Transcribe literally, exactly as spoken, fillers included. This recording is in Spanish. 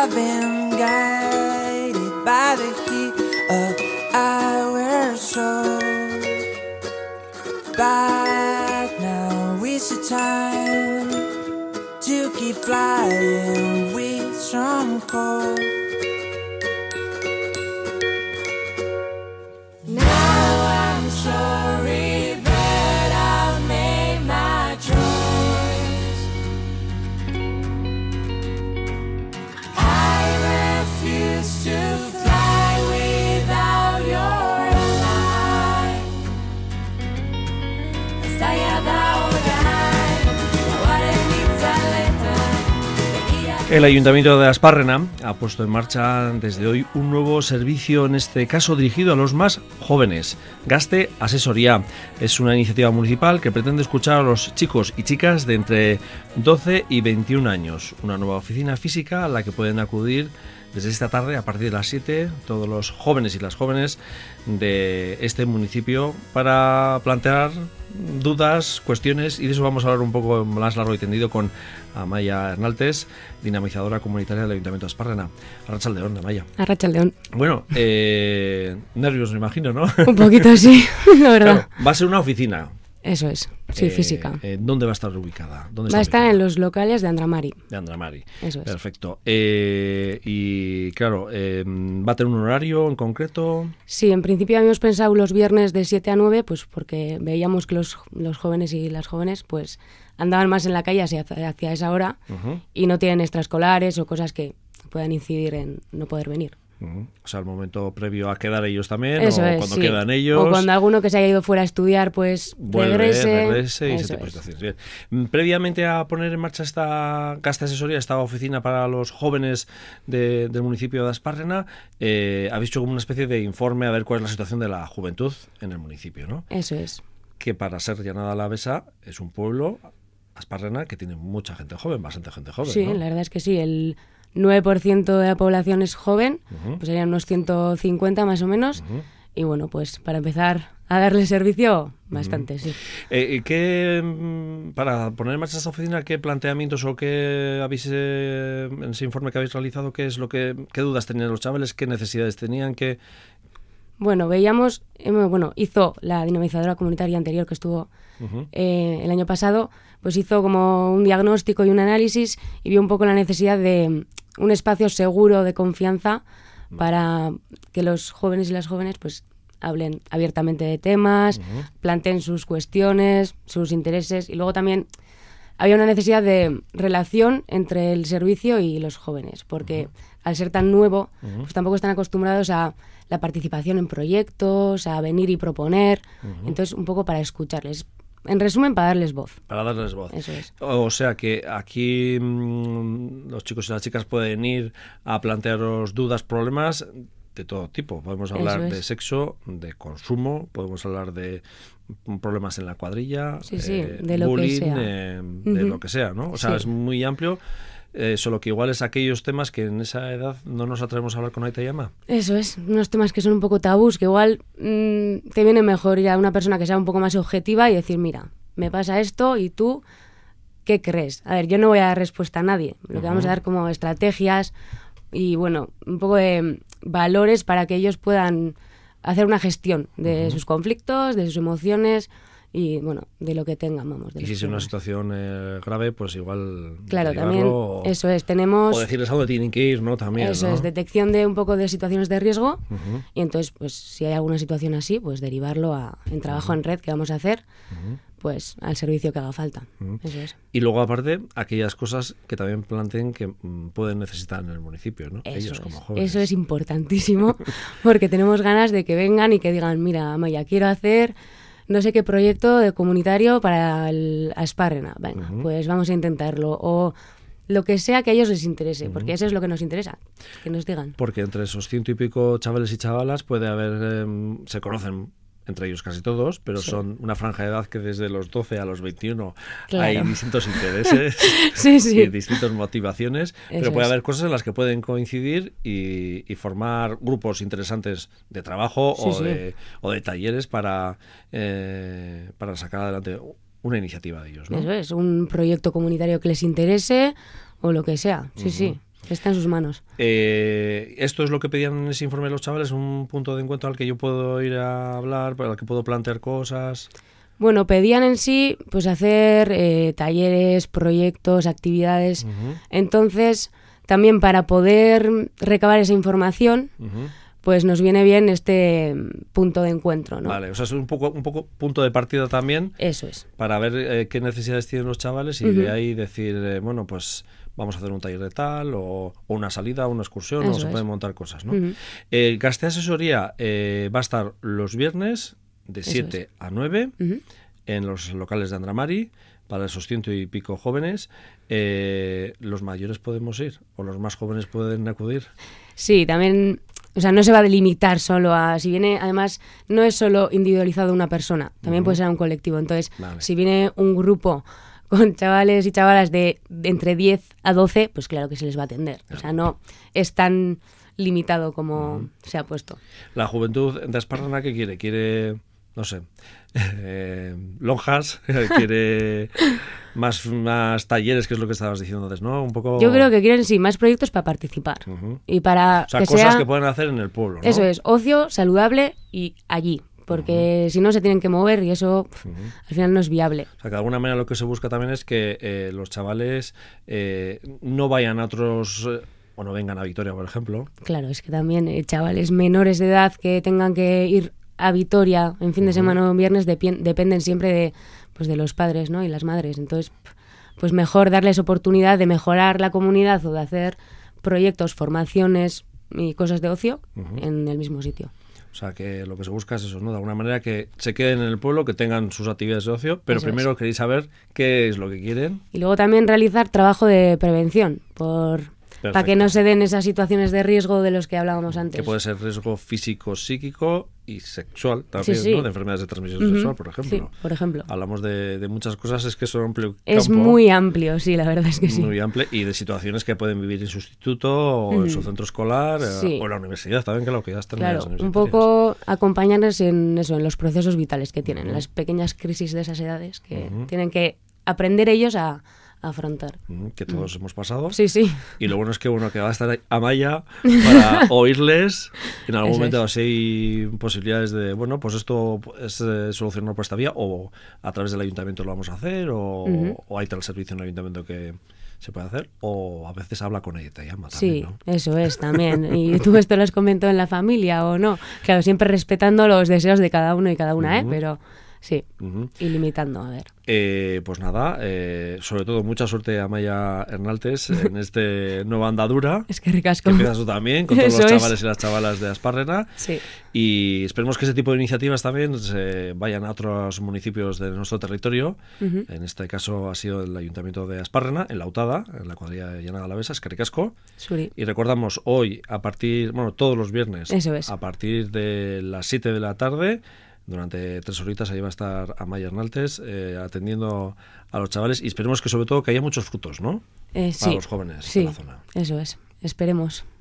have been guided by the heat of our soul. But now is the time to keep flying with some hope. Now I'm sorry, but I've made my choice. I refuse to fly without your light. Está ya dado El Ayuntamiento de Aspárrena ha puesto en marcha desde hoy un nuevo servicio, en este caso dirigido a los más jóvenes. Gazte Asesoría es una iniciativa municipal que pretende escuchar a los chicos y chicas de entre doce y veintiún años. Una nueva oficina física a la que pueden acudir desde esta tarde a partir de las siete todos los jóvenes y las jóvenes de este municipio para plantear dudas, cuestiones, y de eso vamos a hablar un poco más largo y tendido con Amaia Hernaltes, dinamizadora comunitaria del Ayuntamiento de Aspárrena. Arratsaldeon, Amaia. Arratsaldeon. Bueno, eh, nervios me imagino, ¿no? Un poquito sí, la verdad. Claro, va a ser una oficina. Eso es, sí, eh, física. Eh, ¿Dónde va a estar ubicada? ¿Dónde va a estar estar en los locales de Andramari. De Andramari. Eso es. Perfecto. Eh, y claro, eh, ¿va a tener un horario en concreto? Sí, en principio habíamos pensado los viernes de siete a nueve, pues porque veíamos que los, los jóvenes y las jóvenes pues andaban más en la calle hacia, hacia esa hora uh-huh. y no tienen extraescolares o cosas que puedan incidir en no poder venir. Uh-huh. O sea, el momento previo a quedar ellos también, eso o es, cuando sí. quedan ellos. O cuando alguno que se haya ido fuera a estudiar, pues vuelve, regrese. regrese y eso se te puede es. decir. Bien. Previamente a poner en marcha esta Gazte Asesoría, esta oficina para los jóvenes de, del municipio de Aspárrena, eh, habéis hecho como una especie de informe a ver cuál es la situación de la juventud en el municipio, ¿no? Eso es. Que para ser Llanada Alavesa es un pueblo, Aspárrena, que tiene mucha gente joven, bastante gente joven, Sí, ¿no? la verdad es que sí. El nueve por ciento de la población es joven, uh-huh. pues serían unos ciento cincuenta más o menos. Uh-huh. Y bueno, pues para empezar a darle servicio, bastante, uh-huh. sí. Eh, ¿qué, para poner en marcha esta oficina, qué planteamientos o qué habéis, eh, en ese informe que habéis realizado, qué es lo que, qué dudas tenían los chavales, qué necesidades tenían, qué... Bueno, veíamos, eh, bueno, hizo la dinamizadora comunitaria anterior que estuvo uh-huh. eh, el año pasado, pues hizo como un diagnóstico y un análisis y vio un poco la necesidad de un espacio seguro, de confianza, uh-huh. para que los jóvenes y las jóvenes pues hablen abiertamente de temas, uh-huh. planteen sus cuestiones, sus intereses, y luego también había una necesidad de relación entre el servicio y los jóvenes, porque uh-huh. al ser tan nuevo, uh-huh. pues tampoco están acostumbrados a la participación en proyectos, a venir y proponer, uh-huh. entonces un poco para escucharles. En resumen, para darles voz. Para darles voz. Eso es. O sea que aquí mmm, los chicos y las chicas pueden ir a plantearos dudas, problemas de todo tipo. Podemos hablar es. de sexo, de consumo, podemos hablar de problemas en la cuadrilla, sí, sí, eh, de lo bullying, que sea. Eh, uh-huh. de lo que sea, ¿no? O sea, sí. es muy amplio. Eh, solo que igual es aquellos temas que en esa edad no nos atrevemos a hablar con Aita y Ama. Eso es, unos temas que son un poco tabús, que igual mmm, te viene mejor ir a una persona que sea un poco más objetiva y decir, mira, me pasa esto y tú, ¿qué crees? A ver, yo no voy a dar respuesta a nadie, lo que uh-huh. vamos a dar como estrategias y bueno, un poco de valores para que ellos puedan hacer una gestión de uh-huh. sus conflictos, de sus emociones y bueno, de lo que tengan, vamos. De y si es una situación eh, grave, pues igual claro, también o, eso es, tenemos o decirles a dónde tienen que ir, ¿no? También, eso ¿no? es, detección de un poco de situaciones de riesgo uh-huh. y entonces, pues si hay alguna situación así, pues derivarlo a, en trabajo uh-huh. en red que vamos a hacer, uh-huh. pues al servicio que haga falta. Uh-huh. Eso es. Y luego aparte, aquellas cosas que también planteen que mm, pueden necesitar en el municipio, ¿no? Eso Ellos es. como jóvenes. Eso es importantísimo porque tenemos ganas de que vengan y que digan, mira, Amaia, quiero hacer no sé qué proyecto de comunitario para el Aspárrena. Venga, uh-huh. pues vamos a intentarlo. O lo que sea que a ellos les interese, uh-huh. porque eso es lo que nos interesa, que nos digan. Porque entre esos ciento y pico chavales y chavalas puede haber, eh, se conocen entre ellos casi todos, pero sí. son una franja de edad que desde los doce a los veintiuno claro. hay distintos intereses sí, sí. y distintas motivaciones, Eso pero puede es. haber cosas en las que pueden coincidir y, y formar grupos interesantes de trabajo sí, o, sí. De, o de talleres para, eh, para sacar adelante una iniciativa de ellos, ¿no? Eso es, un proyecto comunitario que les interese o lo que sea, sí, uh-huh. sí. está en sus manos. Eh, esto es lo que pedían en ese informe de los chavales, un punto de encuentro al que yo puedo ir a hablar, al que puedo plantear cosas. Bueno, pedían en sí pues hacer eh, talleres, proyectos, actividades. Uh-huh. Entonces, también para poder recabar esa información, Uh-huh. pues nos viene bien este punto de encuentro, ¿no? Vale, o sea, es un poco, un poco punto de partida también. Eso es. Para ver eh, qué necesidades tienen los chavales y Uh-huh. de ahí decir, eh, bueno, pues vamos a hacer un taller de tal, o, o una salida, una excursión, Eso o se es. pueden montar cosas, ¿no? Uh-huh. El Gasté Asesoría eh, va a estar los viernes de Eso siete es. a nueve Uh-huh. en los locales de Andramari, para esos ciento y pico jóvenes. Eh, ¿Los mayores podemos ir? ¿O los más jóvenes pueden acudir? Sí, también, o sea, no se va a delimitar solo a, si viene, además, no es solo individualizado una persona, también Ujú. puede ser un colectivo. Entonces, Vale. si viene un grupo con chavales y chavalas de, de entre diez a doce, pues claro que se les va a atender. O sea, no es tan limitado como Ujú. se ha puesto. La juventud de Asparrena, ¿qué quiere? Quiere, no sé, eh, lonjas, quiere más, más talleres, que es lo que estabas diciendo antes, ¿no? Un poco... Yo creo que quieren, sí, más proyectos para participar. Ujú. Y para O sea, que cosas sea, que pueden hacer en el pueblo, ¿no? eso es, ocio saludable y allí. Porque si no se tienen que mover y eso pf, Ujú. al final no es viable. O sea, que de alguna manera lo que se busca también es que eh, los chavales eh, no vayan a otros... eh, o no vengan a Vitoria, por ejemplo. Claro, es que también eh, chavales menores de edad que tengan que ir a Vitoria en fin de Ujú. semana o en viernes depi- dependen siempre de, pues de los padres, ¿no? Y las madres. Entonces, pues mejor darles oportunidad de mejorar la comunidad o de hacer proyectos, formaciones y cosas de ocio Ujú. en el mismo sitio. O sea, que lo que se busca es eso, ¿no? De alguna manera que se queden en el pueblo, que tengan sus actividades de ocio, pero Eso primero es. queréis saber qué es lo que quieren. Y luego también realizar trabajo de prevención por para que no se den esas situaciones de riesgo de los que hablábamos antes. Que puede ser riesgo físico, psíquico y sexual también, Sí, sí. ¿no? De enfermedades de transmisión Ujú. sexual, por ejemplo. Sí, por ejemplo. Hablamos de, de muchas cosas, es que es un amplio Es campo, muy amplio, sí, la verdad es que sí. muy amplio, y de situaciones que pueden vivir en su instituto o en Ujú. su centro escolar, eh, Sí. o en la universidad también, claro, que ya están Claro, las un universitarias. poco acompañarles en eso, en los procesos vitales que tienen, Ujú. las pequeñas crisis de esas edades que Ujú. tienen que aprender ellos a, a afrontar. Mm, que todos hemos pasado. Sí, sí. Y lo bueno es que bueno que va a estar ahí Amaya para oírles. En algún Eso momento es. si hay posibilidades de, bueno, pues esto es eh, solucionado por esta vía, o a través del ayuntamiento lo vamos a hacer, o, Ujú. o hay tal servicio en el ayuntamiento que se puede hacer, o a veces habla con ella y te llama Sí, también, ¿no? eso es también. ¿Y tú esto lo has comentado en la familia o no? Claro, siempre respetando los deseos de cada uno y cada una, ¿eh? Ujú. Pero sí, Ujú. y limitando, a ver. Eh, pues nada, eh, sobre todo mucha suerte a Amaya Hernaltes en este nueva andadura. Es que ricasco. Que empiezas tú también, con todos Eso los es. chavales y las chavalas de Asparrena. Sí. Y esperemos que ese tipo de iniciativas también se vayan a otros municipios de nuestro territorio. Ujú. En este caso ha sido el Ayuntamiento de Asparrena, en Lautada, en la cuadrilla de Llanada Alavesa, Eskerrik asko. Suri. Y recordamos hoy, a partir, bueno, todos los viernes, Eso es. a partir de las siete de la tarde, durante tres horitas ahí va a estar Amaya Hernaltes eh, atendiendo a los chavales, y esperemos que sobre todo que haya muchos frutos, ¿no? Eh, Para sí. los jóvenes Sí, de la zona. eso es. Esperemos.